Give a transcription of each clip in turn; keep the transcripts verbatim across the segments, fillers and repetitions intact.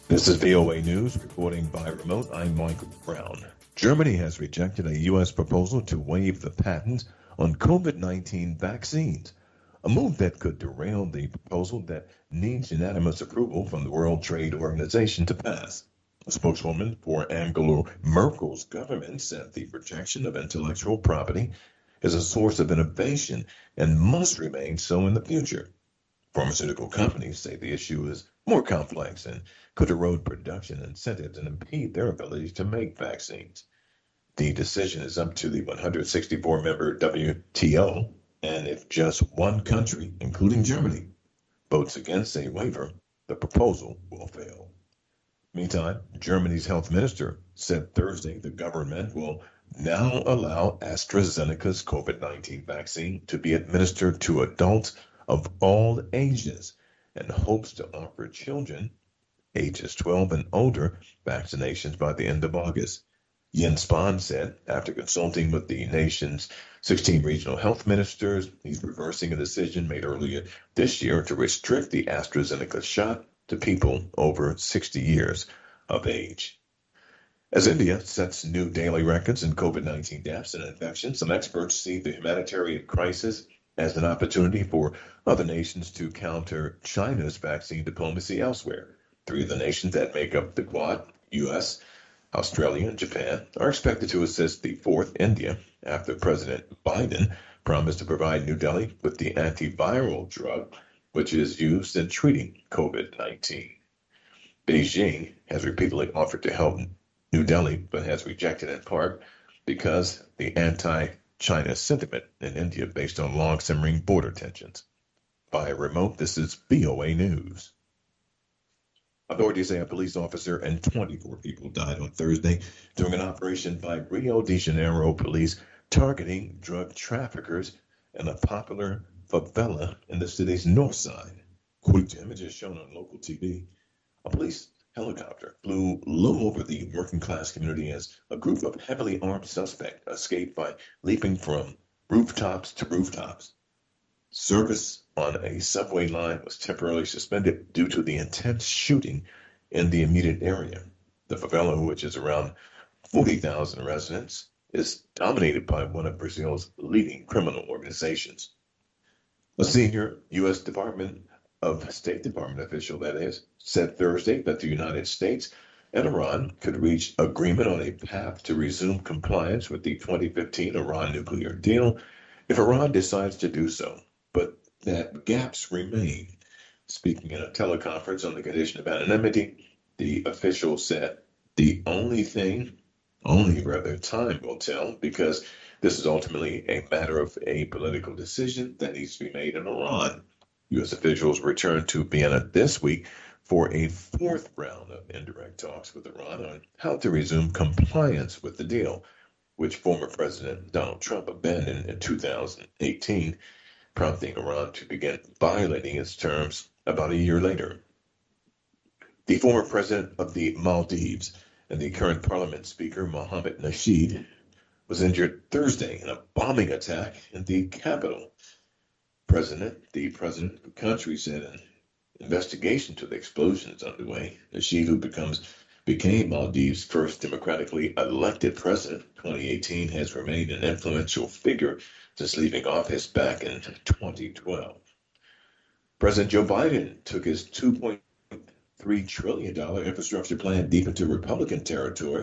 This is V O A News, reporting by remote. I'm Michael Brown. Germany has rejected a U S proposal to waive the patent on COVID nineteen vaccines, a move that could derail the proposal that needs unanimous approval from the World Trade Organization to pass. A spokeswoman for Angela Merkel's government said the protection of intellectual property is a source of innovation and must remain so in the future. Pharmaceutical companies say the issue is more complex and could erode production incentives and impede their ability to make vaccines. The decision is up to the one hundred sixty-four member W T O, and if just one country, including Germany, votes against a waiver, the proposal will fail. Meantime, Germany's health minister said Thursday the government will now allow AstraZeneca's COVID nineteen vaccine to be administered to adults of all ages and hopes to offer children ages twelve and older vaccinations by the end of August. Jens Spahn said, after consulting with the nation's sixteen regional health ministers, he's reversing a decision made earlier this year to restrict the AstraZeneca shot to people over sixty years of age. As India sets new daily records in COVID nineteen deaths and infections, some experts see the humanitarian crisis as an opportunity for other nations to counter China's vaccine diplomacy elsewhere. Three of the nations that make up the Quad, U S, Australia, and Japan, are expected to assist the fourth, India, after President Biden promised to provide New Delhi with the antiviral drug, which is used in treating COVID nineteen. Beijing has repeatedly offered to help New Delhi, but has rejected in part because the anti-China sentiment in India based on long-simmering border tensions. By remote, this is V O A News. Authorities say a police officer and twenty-four people died on Thursday during an operation by Rio de Janeiro police targeting drug traffickers in a popular favela in the city's north side. According to images shown on local T V, a police helicopter flew low over the working class community as a group of heavily armed suspects escaped by leaping from rooftops to rooftops. Service on a subway line was temporarily suspended due to the intense shooting in the immediate area. The favela, which is around forty thousand residents, is dominated by one of Brazil's leading criminal organizations. A senior U S Department of State Department official, that is, said Thursday that the United States and Iran could reach agreement on a path to resume compliance with the twenty fifteen Iran nuclear deal if Iran decides to do so, but that gaps remain. Speaking in a teleconference on the condition of anonymity, the official said the only thing, only rather time will tell, because this is ultimately a matter of a political decision that needs to be made in Iran. U S officials returned to Vienna this week for a fourth round of indirect talks with Iran on how to resume compliance with the deal, which former President Donald Trump abandoned in two thousand eighteen, prompting Iran to begin violating its terms about a year later. The former president of the Maldives and the current parliament speaker, Mohammed Nasheed, was injured Thursday in a bombing attack in the capital. President, the president of the country said an investigation to the explosion is underway. Nasheed, who becomes became Maldives' first democratically elected president in twenty eighteen, has remained an influential figure since leaving office back in twenty twelve. President Joe Biden took his two point three trillion dollars infrastructure plan deep into Republican territory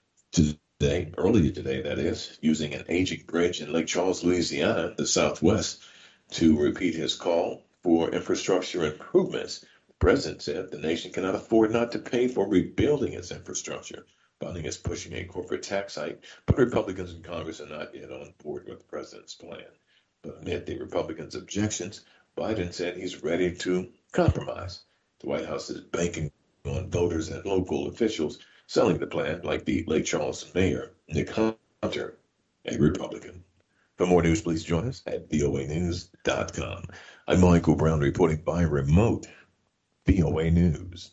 today, earlier today, that is, using an aging bridge in Lake Charles, Louisiana, the Southwest, to repeat his call for infrastructure improvements. The president said the nation cannot afford not to pay for rebuilding its infrastructure. Biden is pushing a corporate tax hike, but Republicans in Congress are not yet on board with the president's plan. But amid the Republicans' objections, Biden said he's ready to compromise. The White House is banking on voters and local officials selling the plan, like the Lake Charles mayor, Nick Hunter, a Republican. For more news, please join us at V O A news dot com. I'm Michael Brown reporting by remote. V O A News.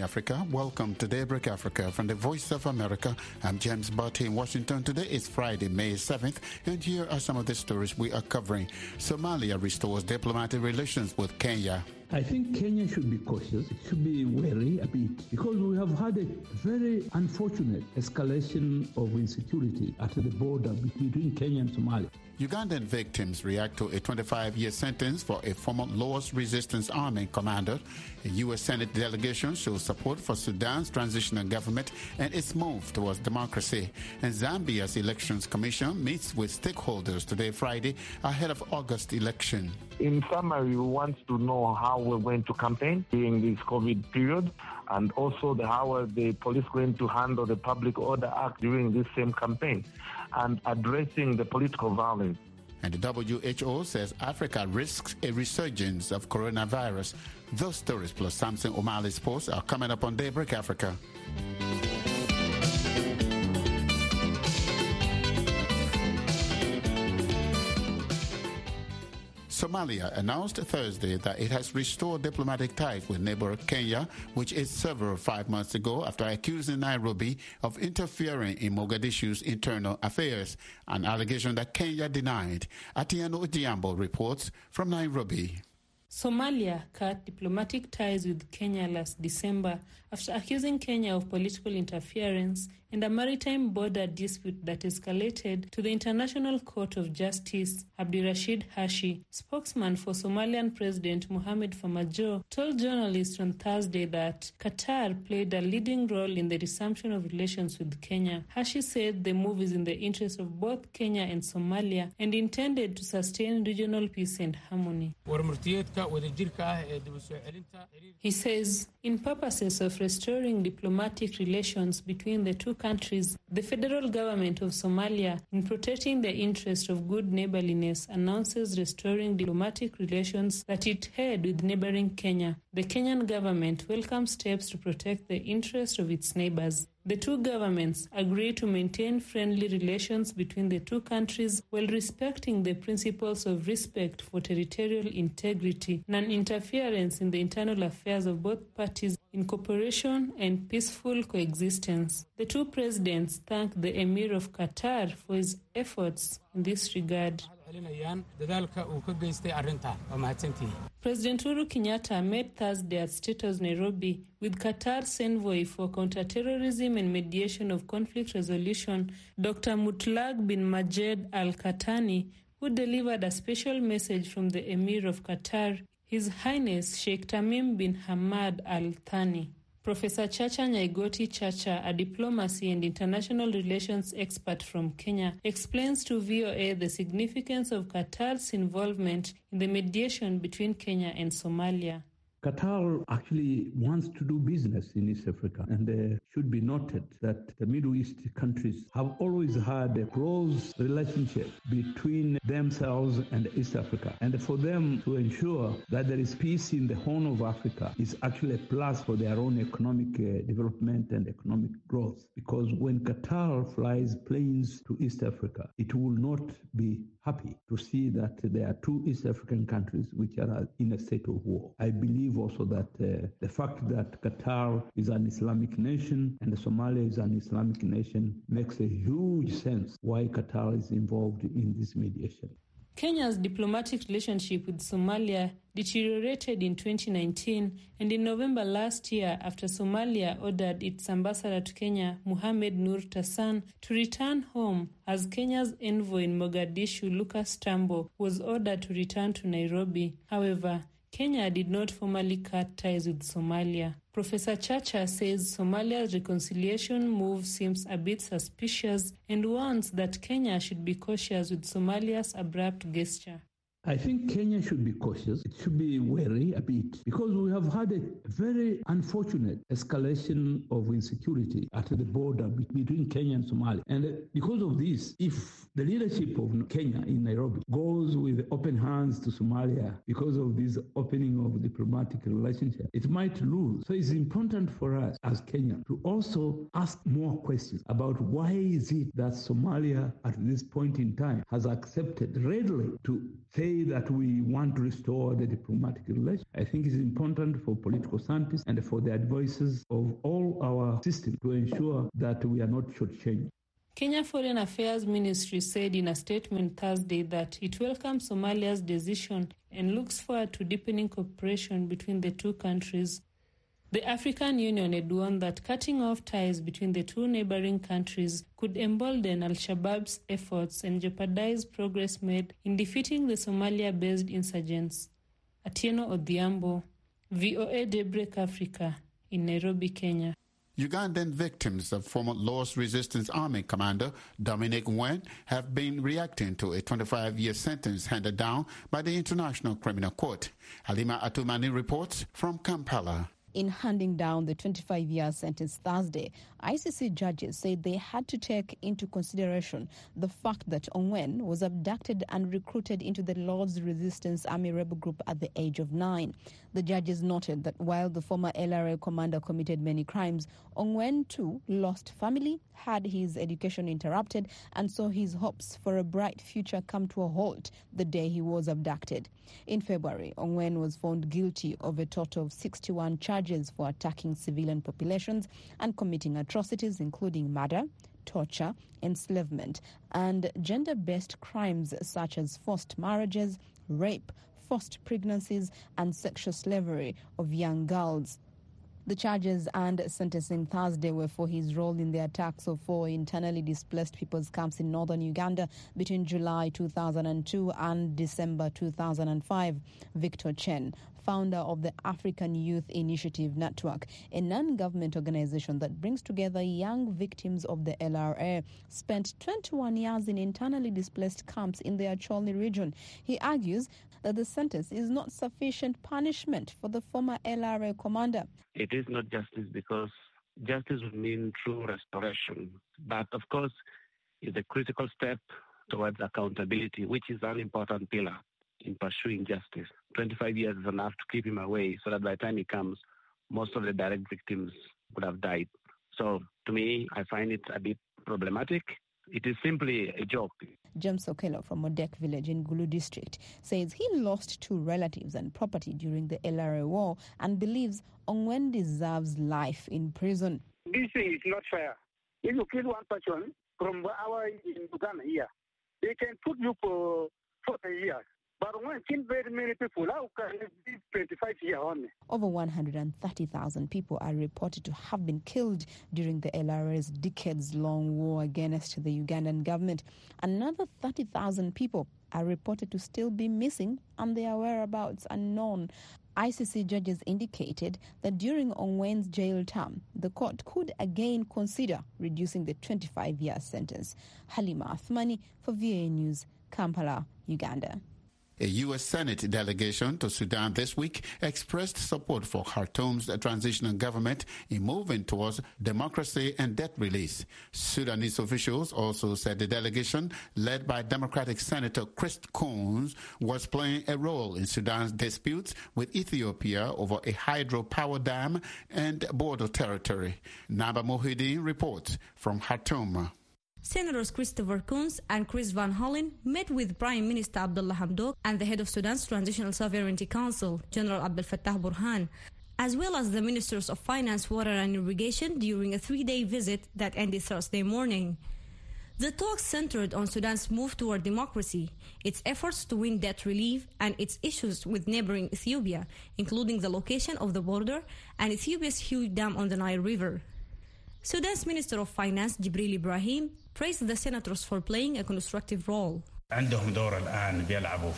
Africa. Welcome to Daybreak Africa from the Voice of America. I'm James Barty in Washington. Today is Friday, May seventh, and here are some of the stories we are covering. Somalia restores diplomatic relations with Kenya. I think Kenya should be cautious. It should be wary a bit because we have had a very unfortunate escalation of insecurity at the border between Kenya and Somalia. Ugandan victims react to a twenty-five-year sentence for a former Lord's Resistance Army commander. A U S Senate delegation shows support for Sudan's transitional government and its move towards democracy. And Zambia's Elections Commission meets with stakeholders today, Friday, ahead of August election. In summary, we want to know how we're going to campaign during this COVID period, and also the, how are the police going to handle the Public Order Act during this same campaign, and addressing the political violence. And the W H O says Africa risks a resurgence of coronavirus. Those stories plus Samson O'Malley's post are coming up on Daybreak Africa. Somalia announced Thursday that it has restored diplomatic ties with neighbor Kenya, which is severed five months ago after accusing Nairobi of interfering in Mogadishu's internal affairs, an allegation that Kenya denied. Atieno Ojiambo reports from Nairobi. Somalia cut diplomatic ties with Kenya last December after accusing Kenya of political interference and a maritime border dispute that escalated to the International Court of Justice. Abdirashid Hashi, spokesman for Somalian President Mohamed Farmajo, told journalists on Thursday that Qatar played a leading role in the resumption of relations with Kenya. Hashi said the move is in the interest of both Kenya and Somalia and intended to sustain regional peace and harmony. He says, in purposes of restoring diplomatic relations between the two countries, the federal government of Somalia, in protecting the interest of good neighborliness, announces restoring diplomatic relations that it had with neighboring Kenya. The Kenyan government welcomes steps to protect the interest of its neighbors. The two governments agree to maintain friendly relations between the two countries while respecting the principles of respect for territorial integrity, non-interference in the internal affairs of both parties, in cooperation and peaceful coexistence. The two presidents thanked the Emir of Qatar for his efforts in this regard. President Uhuru Kenyatta met Thursday at State House Nairobi with Qatar's envoy for counterterrorism and mediation of conflict resolution, Doctor Mutlaq bin Majed Al Qahtani, who delivered a special message from the Emir of Qatar, His Highness Sheikh Tamim bin Hamad Al Thani. Professor Chacha Nyaigoti Chacha, a diplomacy and international relations expert from Kenya, explains to V O A the significance of Qatar's involvement in the mediation between Kenya and Somalia. Qatar actually wants to do business in East Africa, and uh, should be noted that the Middle East countries have always had a close relationship between themselves and East Africa. And for them to ensure that there is peace in the Horn of Africa is actually a plus for their own economic uh, development and economic growth. Because when Qatar flies planes to East Africa, it will not be happy to see that there are two East African countries which are in a state of war. I believe also that uh, the fact that Qatar is an Islamic nation and Somalia is an Islamic nation makes a huge sense why Qatar is involved in this mediation. Kenya's diplomatic relationship with Somalia deteriorated in twenty nineteen, and in November last year, after Somalia ordered its ambassador to Kenya, Mohamed Nur Tassan, to return home, as Kenya's envoy in Mogadishu, Lucas Tambo, was ordered to return to Nairobi. However, Kenya did not formally cut ties with Somalia. Professor Chacha says Somalia's reconciliation move seems a bit suspicious and warns that Kenya should be cautious with Somalia's abrupt gesture. I think Kenya should be cautious. It should be wary a bit because we have had a very unfortunate escalation of insecurity at the border between Kenya and Somalia. And because of this, if the leadership of Kenya in Nairobi goes with open hands to Somalia because of this opening of diplomatic relationship, it might lose. So it's important for us as Kenya to also ask more questions about why is it that Somalia at this point in time has accepted readily to say say that we want to restore the diplomatic relations. I think it's important for political scientists and for the advisors of all our systems to ensure that we are not shortchanged. Kenya Foreign Affairs Ministry said in a statement Thursday that it welcomes Somalia's decision and looks forward to deepening cooperation between the two countries. The African Union had warned that cutting off ties between the two neighboring countries could embolden Al-Shabaab's efforts and jeopardize progress made in defeating the Somalia-based insurgents. Atieno Odhiambo, V O A Daybreak Africa, in Nairobi, Kenya. Ugandan victims of former Lord's Resistance Army commander Dominic Ongwen have been reacting to a twenty-five-year sentence handed down by the International Criminal Court. Halima Atumani reports from Kampala. In handing down the twenty-five-year sentence Thursday, I C C judges said they had to take into consideration the fact that Ongwen was abducted and recruited into the Lord's Resistance Army rebel group at the age of nine. The judges noted that while the former L R A commander committed many crimes, Ongwen too lost family, had his education interrupted, and saw his hopes for a bright future come to a halt the day he was abducted. In February, Ongwen was found guilty of a total of sixty-one charges for attacking civilian populations and committing atrocities including murder, torture, enslavement, and gender-based crimes such as forced marriages, rape, forced pregnancies, and sexual slavery of young girls. The charges and sentencing Thursday were for his role in the attacks of four internally displaced people's camps in northern Uganda between July two thousand two and December two thousand five. Victor Chen, founder of the African Youth Initiative Network, a non-government organization that brings together young victims of the L R A, spent twenty-one years in internally displaced camps in the Acholi region. He argues that the sentence is not sufficient punishment for the former L R A commander. It is not justice because justice would mean true restoration. But of course, it's a critical step towards accountability, which is an important pillar in pursuing justice. twenty-five years is enough to keep him away so that by the time he comes, most of the direct victims would have died. So to me, I find it a bit problematic. It is simply a joke. James Okello from Modek village in Gulu district says he lost two relatives and property during the L R A war and believes Ongwen deserves life in prison. This thing is not fair. If you kill one person from our in Uganda here, they can put you for forty years. But when kill very many people, how can it be twenty-five years only? Over one hundred thirty thousand people are reported to have been killed during the L R A's decades-long war against the Ugandan government. Another thirty thousand people are reported to still be missing and their whereabouts unknown. I C C judges indicated that during Ongwen's jail term, the court could again consider reducing the twenty-five-year sentence. Halima Athmani for V A News, Kampala, Uganda. A U S Senate delegation to Sudan this week expressed support for Khartoum's transitional government in moving towards democracy and debt release. Sudanese officials also said the delegation, led by Democratic Senator Chris Coons, was playing a role in Sudan's disputes with Ethiopia over a hydropower dam and border territory. Naba Mohideen reports from Khartoum. Senators Christopher Coons and Chris Van Hollen met with Prime Minister Abdullah Hamdok and the head of Sudan's Transitional Sovereignty Council, General Abdel Fattah Burhan, as well as the Ministers of Finance, Water and Irrigation during a three-day visit that ended Thursday morning. The talks centered on Sudan's move toward democracy, its efforts to win debt relief, and its issues with neighboring Ethiopia, including the location of the border and Ethiopia's huge dam on the Nile River. Sudan's Minister of Finance, Jibril Ibrahim, praised the senators for playing a constructive role. Ibrahim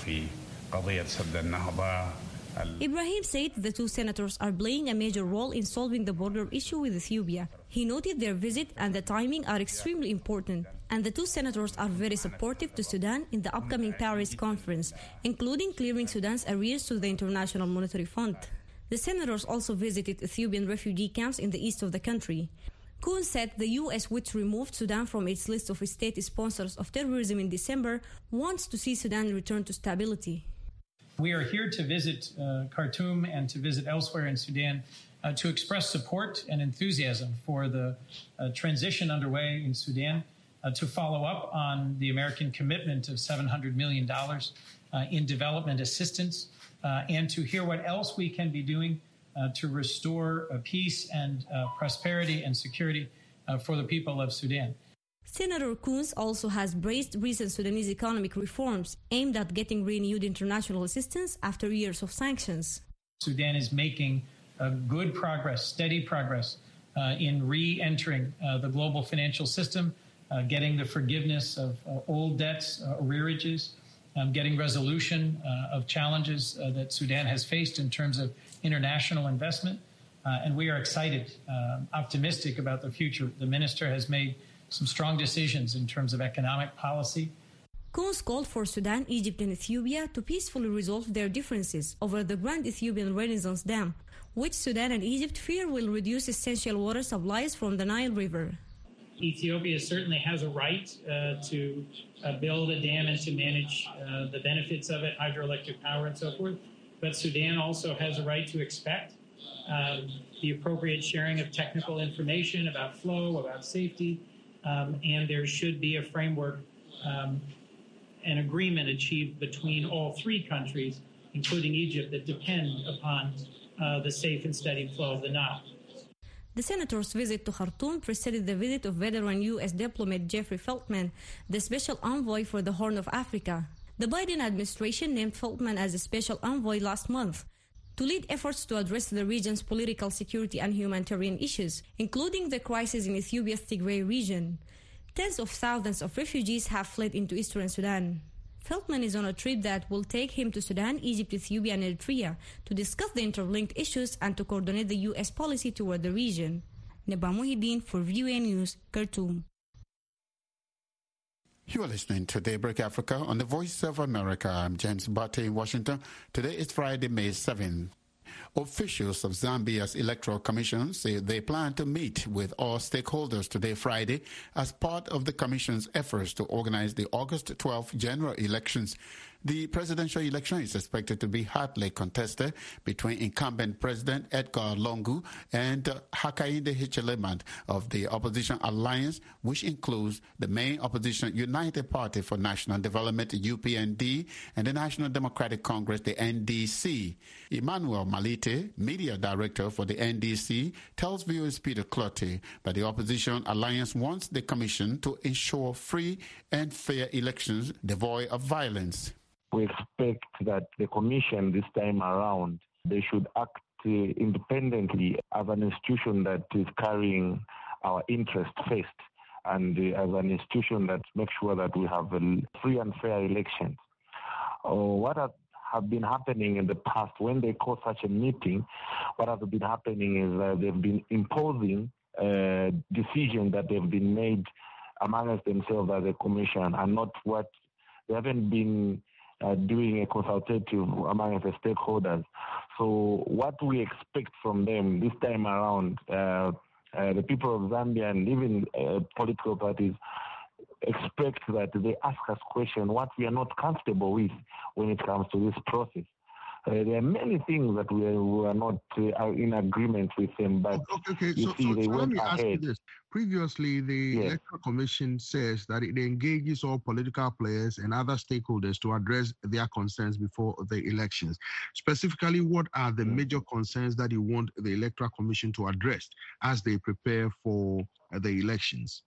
said the two senators are playing a major role in solving the border issue with Ethiopia. He noted their visit and the timing are extremely important, and the two senators are very supportive to Sudan in the upcoming Paris conference, including clearing Sudan's arrears to the International Monetary Fund. The senators also visited Ethiopian refugee camps in the east of the country. Coons said the U S, which removed Sudan from its list of state sponsors of terrorism in December, wants to see Sudan return to stability. We are here to visit uh, Khartoum and to visit elsewhere in Sudan uh, to express support and enthusiasm for the uh, transition underway in Sudan uh, to follow up on the American commitment of seven hundred million dollars uh, in development assistance uh, and to hear what else we can be doing uh, to restore uh, peace and uh, prosperity and security uh, for the people of Sudan. Senator Coons also has praised recent Sudanese economic reforms aimed at getting renewed international assistance after years of sanctions. Sudan is making uh, good progress, steady progress uh, in re-entering uh, the global financial system, uh, getting the forgiveness of uh, old debts, uh, arrearages, um, getting resolution uh, of challenges uh, that Sudan has faced in terms of international investment. Uh, and we are excited, uh, optimistic about the future. The minister has made some strong decisions in terms of economic policy. Coons called for Sudan, Egypt, and Ethiopia to peacefully resolve their differences over the Grand Ethiopian Renaissance Dam, which Sudan and Egypt fear will reduce essential water supplies from the Nile River. Ethiopia certainly has a right uh, to uh, build a dam and to manage uh, the benefits of it, hydroelectric power and so forth. But Sudan also has a right to expect um, the appropriate sharing of technical information about flow, about safety, um, and there should be a framework, um, an agreement achieved between all three countries, including Egypt, that depend upon uh, the safe and steady flow of the Nile. The senator's visit to Khartoum preceded the visit of veteran U S diplomat Jeffrey Feltman, the special envoy for the Horn of Africa. The Biden administration named Feltman as a special envoy last month to lead efforts to address the region's political, security, and humanitarian issues, including the crisis in Ethiopia's Tigray region. Tens of thousands of refugees have fled into eastern Sudan. Feltman is on a trip that will take him to Sudan, Egypt, Ethiopia, and Eritrea to discuss the interlinked issues and to coordinate the U S policy toward the region. Neba Muhyiddin for V O A News, Khartoum. You are listening to Daybreak Africa on the Voice of America. I'm James Barty in Washington. Today is Friday, May seventh. Officials of Zambia's Electoral Commission say they plan to meet with all stakeholders today, Friday, as part of the Commission's efforts to organize the August twelfth general elections. The presidential election is expected to be hotly contested between incumbent President Edgar Lungu and uh, Hakainde Hichilema of the Opposition Alliance, which includes the main opposition United Party for National Development, U P N D, and the National Democratic Congress, the N D C. Emmanuel Malite, media director for the N D C, tells V O A's Peter Clottey that the Opposition Alliance wants the Commission to ensure free and fair elections devoid of violence. We expect that the Commission this time around, they should act uh, independently as an institution that is carrying our interest first and uh, as an institution that makes sure that we have a free and fair elections. Uh, what have, have been happening in the past, when they call such a meeting, what has been happening is that they've been imposing uh, decisions that they've been made amongst themselves as a Commission and not what they haven't been Uh, doing a consultative among the stakeholders. So what we expect from them this time around, uh, uh, the people of Zambia and even uh, political parties expect that they ask us questions what we are not comfortable with when it comes to this process. Uh, there are many things that we are, we are not uh, in agreement with them, but okay, okay. you so, see, so, they so let went me ask ahead. you this. Previously, the Yes. Electoral Commission says that it engages all political players and other stakeholders to address their concerns before the elections. Specifically, what are the major concerns that you want the Electoral Commission to address as they prepare for uh, the elections?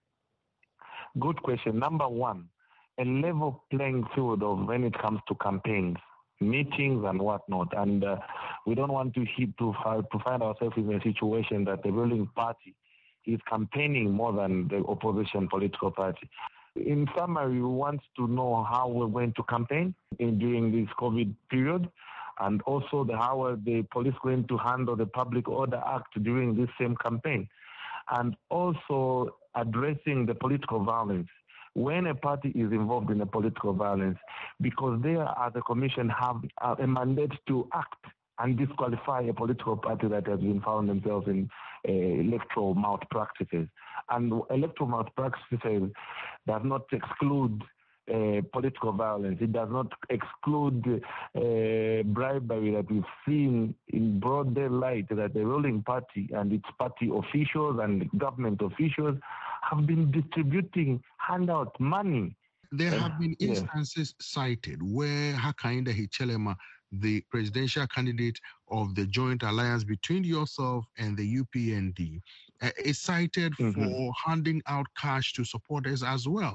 Good question. Number one, a level playing field of when it comes to campaigns, meetings and whatnot. And uh, we don't want to hit to, uh, to find ourselves in a situation that the ruling party is campaigning more than the opposition political party. In summary, we want to know how we're going to campaign in, during this COVID period, and also the, how are the police going to handle the Public Order Act during this same campaign, and also addressing the political violence. When a party is involved in a political violence, because they as a commission have a mandate to act and disqualify a political party that has been found themselves in uh, electoral malpractices. And electoral malpractices does not exclude uh, political violence. It does not exclude uh, bribery that we've seen in broad daylight, that the ruling party and its party officials and government officials have been distributing handout money. There have been instances yeah. cited where Hakainde Hichilema, the presidential candidate of the joint alliance between yourself and the U P N D, uh, is cited mm-hmm. for handing out cash to supporters as well.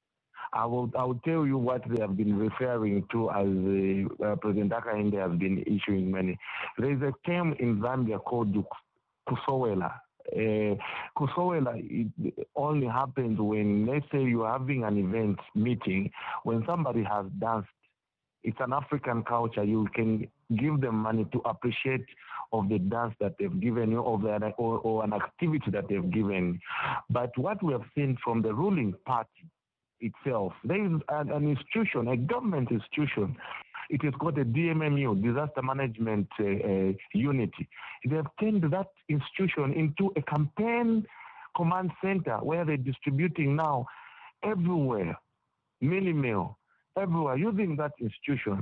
I will I will tell you what they have been referring to as uh, uh, President Hakainde has been issuing money. There is a term in Zambia called kusowela. Uh, kusowela it only happens when, let's say, you're having an event meeting, when somebody has danced. It's an African culture. You can give them money to appreciate of the dance that they've given you, or, the, or, or an activity that they've given. But what we have seen from the ruling party itself, there is an, an institution, a government institution. It is called the D M M U, Disaster Management uh, uh, Unit. They have turned that institution into a campaign command center where they're distributing now everywhere, mini-mail, everywhere, using that institution.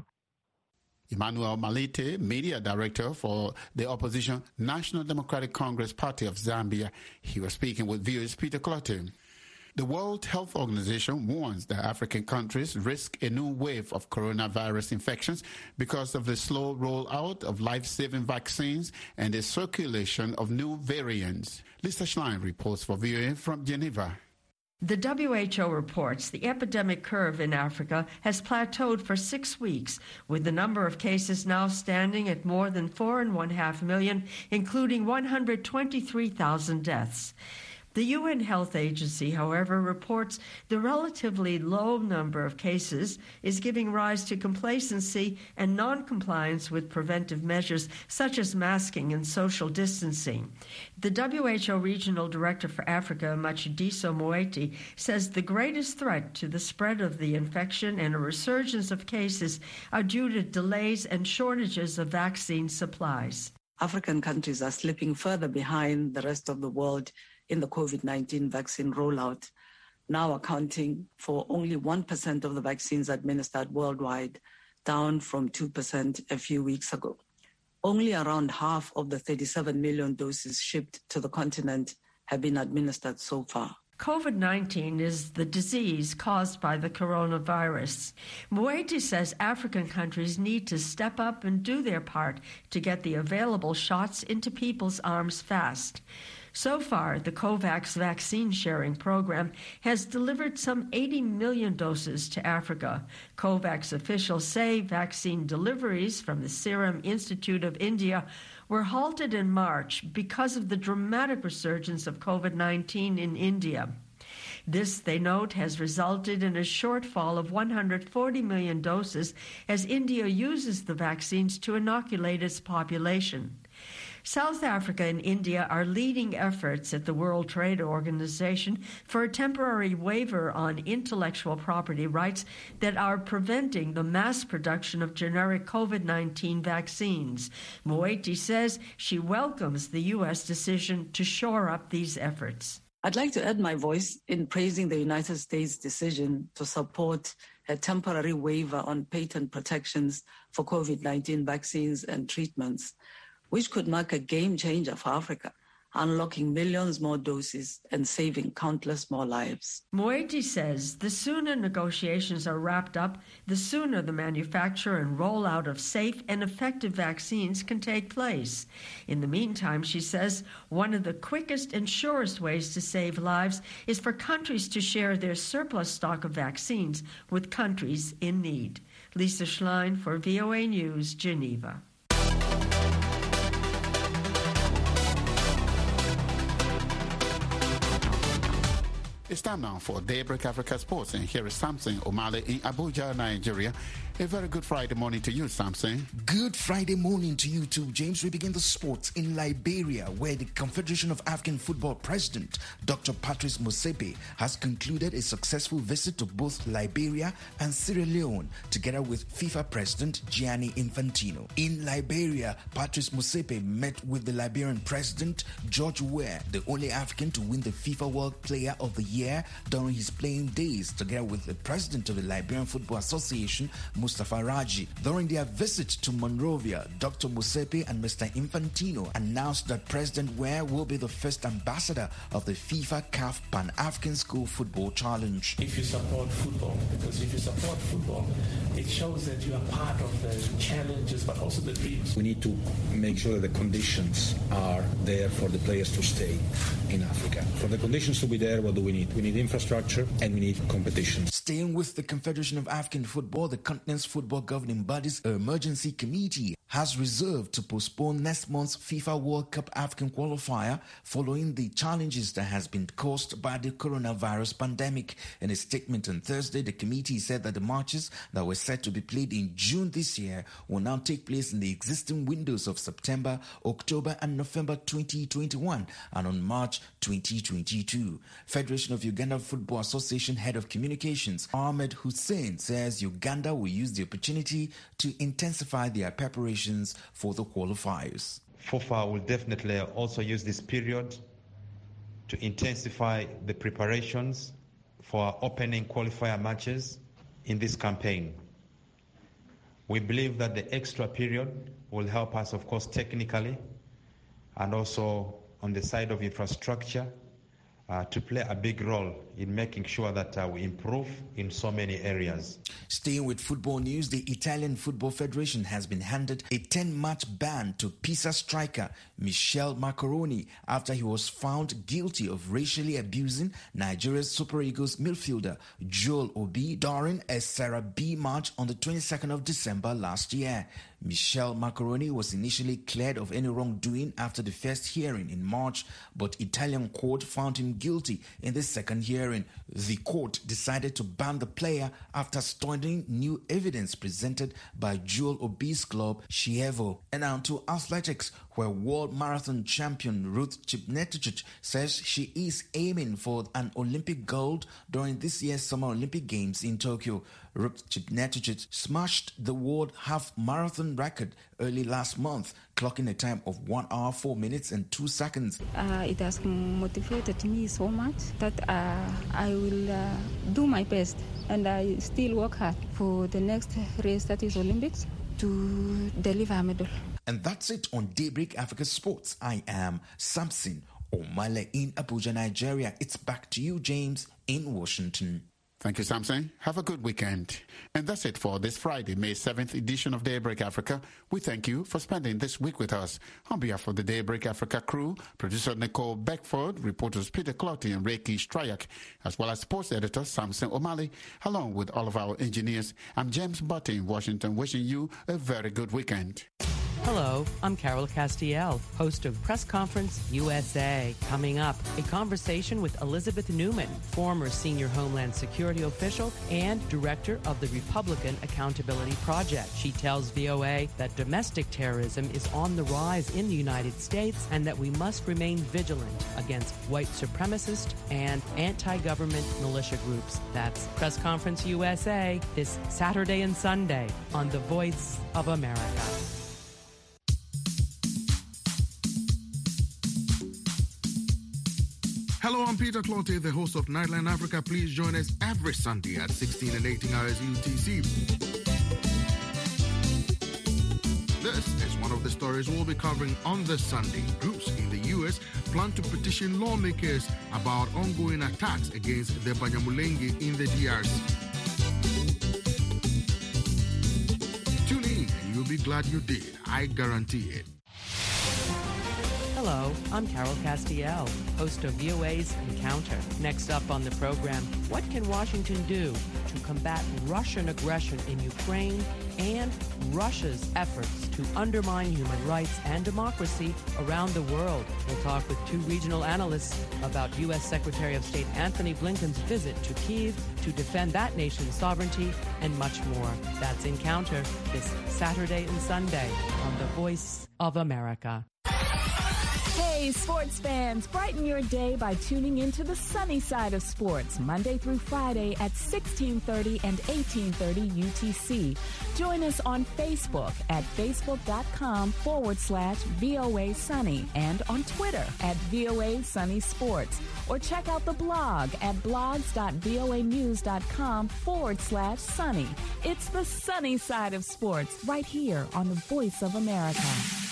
Emmanuel Malite, media director for the opposition National Democratic Congress Party of Zambia. He was speaking with V O A's Peter Clotte. The World Health Organization warns that African countries risk a new wave of coronavirus infections because of the slow rollout of life-saving vaccines and the circulation of new variants. Lisa Schlein reports for V O A from Geneva. The W H O reports the epidemic curve in Africa has plateaued for six weeks, with the number of cases now standing at more than four and one half million, including one hundred twenty-three thousand deaths. The U N Health Agency, however, reports the relatively low number of cases is giving rise to complacency and non-compliance with preventive measures such as masking and social distancing. The W H O Regional Director for Africa, Matshidiso Moeti, says the greatest threat to the spread of the infection and a resurgence of cases are due to delays and shortages of vaccine supplies. African countries are slipping further behind the rest of the world in the COVID nineteen vaccine rollout, now accounting for only one percent of the vaccines administered worldwide, down from two percent a few weeks ago. Only around half of the thirty-seven million doses shipped to the continent have been administered so far. COVID nineteen is the disease caused by the coronavirus. Moeti says African countries need to step up and do their part to get the available shots into people's arms fast. So far, the COVAX vaccine sharing program has delivered some eighty million doses to Africa. COVAX officials say vaccine deliveries from the Serum Institute of India were halted in March because of the dramatic resurgence of COVID nineteen in India. This, they note, has resulted in a shortfall of one hundred forty million doses as India uses the vaccines to inoculate its population. South Africa and India are leading efforts at the World Trade Organization for a temporary waiver on intellectual property rights that are preventing the mass production of generic COVID nineteen vaccines. Moeti says she welcomes the U S decision to shore up these efforts. I'd like to add my voice in praising the United States' decision to support a temporary waiver on patent protections for COVID nineteen vaccines and treatments, which could mark a game changer for Africa, unlocking millions more doses and saving countless more lives. Moeti says the sooner negotiations are wrapped up, the sooner the manufacture and rollout of safe and effective vaccines can take place. In the meantime, she says, one of the quickest and surest ways to save lives is for countries to share their surplus stock of vaccines with countries in need. Lisa Schlein for V O A News, Geneva. It's time now for Daybreak Africa Sports, and here is Samson Omale in Abuja, Nigeria. A very good Friday morning to you, Samson. Good Friday morning to you too, James. We begin the sports in Liberia, where the Confederation of African Football President, Doctor Patrice Motsepe, has concluded a successful visit to both Liberia and Sierra Leone, together with FIFA President Gianni Infantino. In Liberia, Patrice Motsepe met with the Liberian President George Weah, the only African to win the FIFA World Player of the Year during his playing days, together with the President of the Liberian Football Association, Mustafa Raji. During their visit to Monrovia, Doctor Motsepe and Mister Infantino announced that President Weah will be the first ambassador of the FIFA C A F Pan-African School Football Challenge. If you support football, because if you support football, it shows that you are part of the challenges but also the dreams. We need to make sure that the conditions are there for the players to stay in Africa. For the conditions to be there, what do we need? We need infrastructure and we need competition. Staying with the Confederation of African Football, the continent's football governing body's emergency committee has resolved to postpone next month's FIFA World Cup African qualifier following the challenges that has been caused by the coronavirus pandemic. In a statement on Thursday, the committee said that the matches that were set to be played in June this year will now take place in the existing windows of September, October and November twenty twenty-one and on March twenty twenty-two. Federation of Uganda Football Association Head of Communications Ahmed Hussein says Uganda will use the opportunity to intensify their preparations for the qualifiers. FIFA will definitely also use this period to intensify the preparations for our opening qualifier matches in this campaign. We believe that the extra period will help us, of course, technically and also on the side of infrastructure uh, to play a big role in making sure that uh, we improve in so many areas. Staying with football news, the Italian Football Federation has been handed a ten-match ban to Pisa striker Michel Macaroni after he was found guilty of racially abusing Nigeria's Super Eagles midfielder Joel Obi during a Serie B match on the twenty-second of December last year. Michel Macaroni was initially cleared of any wrongdoing after the first hearing in March, but Italian court found him guilty in the second hearing. The court decided to ban the player after studying new evidence presented by Joel Obi's club, Chievo. And now to athletics, where world marathon champion Ruth Chepngetich says she is aiming for an Olympic gold during this year's Summer Olympic Games in Tokyo. Ruth Chepngetich smashed the world half marathon record early last month, clocking a time of one hour, four minutes and two seconds. Uh, it has motivated me so much that uh, I will uh, do my best, and I still work hard for the next race, that is Olympics, to deliver a medal. And that's it on Daybreak Africa Sports. I am Samson Omale in Abuja, Nigeria. It's back to you, James, in Washington. Thank you, Samson. Have a good weekend. And that's it for this Friday, May seventh edition of Daybreak Africa. We thank you for spending this week with us. On behalf of the Daybreak Africa crew, producer Nicole Beckford, reporters Peter Clotty and Reiki Stryak, as well as sports editor Samson Omale, along with all of our engineers, I'm James Butte in Washington, wishing you a very good weekend. Hello, I'm Carol Castiel, host of Press Conference U S A. Coming up, a conversation with Elizabeth Newman, former senior Homeland Security official and director of the Republican Accountability Project. She tells V O A that domestic terrorism is on the rise in the United States and that we must remain vigilant against white supremacist and anti-government militia groups. That's Press Conference U S A this Saturday and Sunday on The Voice of America. Hello, I'm Peter Clotte, the host of Nightline Africa. Please join us every Sunday at sixteen and eighteen hours U T C. This is one of the stories we'll be covering on this Sunday. Groups in the U S plan to petition lawmakers about ongoing attacks against the Banyamulenge in the D R C. Tune in and you'll be glad you did. I guarantee it. Hello, I'm Carol Castiel, host of V O A's Encounter. Next up on the program, what can Washington do to combat Russian aggression in Ukraine and Russia's efforts to undermine human rights and democracy around the world? We'll talk with two regional analysts about U S Secretary of State Anthony Blinken's visit to Kyiv to defend that nation's sovereignty and much more. That's Encounter this Saturday and Sunday on The Voice of America. Hey, sports fans, brighten your day by tuning into the sunny side of sports, Monday through Friday at sixteen thirty and eighteen thirty U T C. Join us on Facebook at facebook.com forward slash VOA Sunny and on Twitter at VOA Sunny Sports. Or check out the blog at blogs.voanews.com forward slash sunny. It's the sunny side of sports right here on the Voice of America.